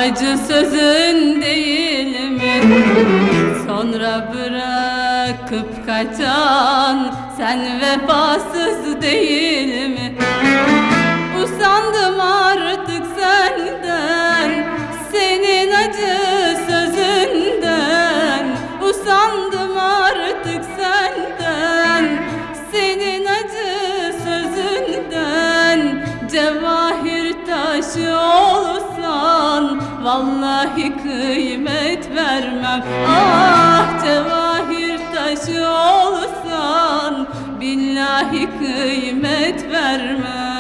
acı sözün değil mi? Sonra bırakıp kaçan sen vefasız değil mi? Usandım artık senden, senin acı sözünden. Usandım artık senden, senin acı sözünden. Cevahir taşı olsan vallahi kıymet vermem. Ah, cevahir taşı olsan billahi kıymet vermem.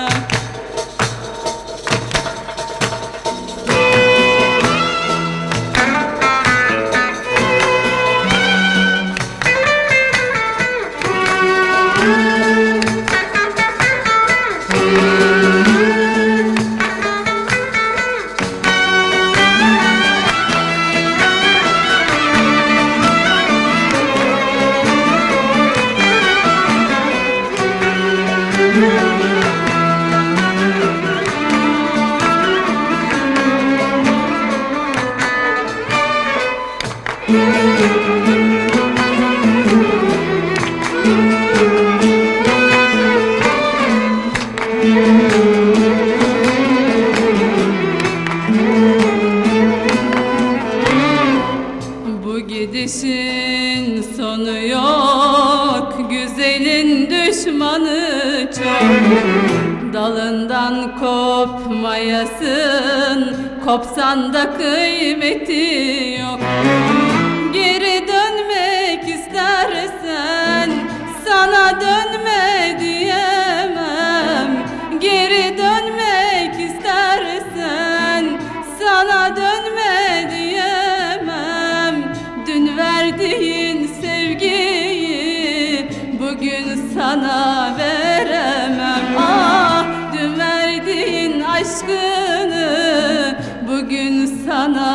Bu gidişin sonu yok, güzelin düşmanı çok. Dalından kopmayasın, kopsan da kıymeti yok. Geri dönmek istersen sana dönme diyemem. Geri dönmek istersen sana dönme diyemem. Dün verdiğin sevgiyi bugün sana veremem. Ah, dün verdiğin aşkını bugün sana